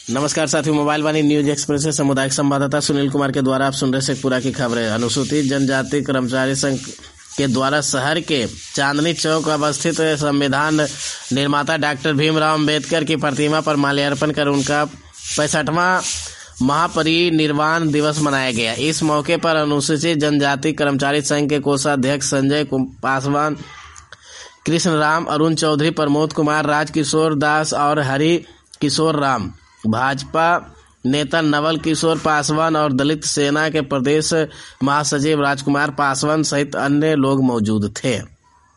नमस्कार साथियों, मोबाइल वाणी news express से सामुदायिक संवाददाता सुनील कुमार के द्वारा आप सुन रहे शेखपुरा की खबरें। अनुसूचित जनजाति कर्मचारी संघ के द्वारा शहर के चांदनी चौक अवस्थित संविधान निर्माता डॉक्टर भीमराव अंबेडकर की प्रतिमा पर माल्यार्पण कर उनका 65वां महापरिनिर्वाण दिवस मनाया गया। इस मौके पर अनुसूचित जनजाति कर्मचारी संघ के कोषाध्यक्ष संजय पासवान, कृष्ण राम, अरुण चौधरी, प्रमोद कुमार, राजकिशोर दास और हरि किशोर राम, भाजपा नेता नवल किशोर पासवान और दलित सेना के प्रदेश महासचिव राजकुमार पासवान सहित अन्य लोग मौजूद थे।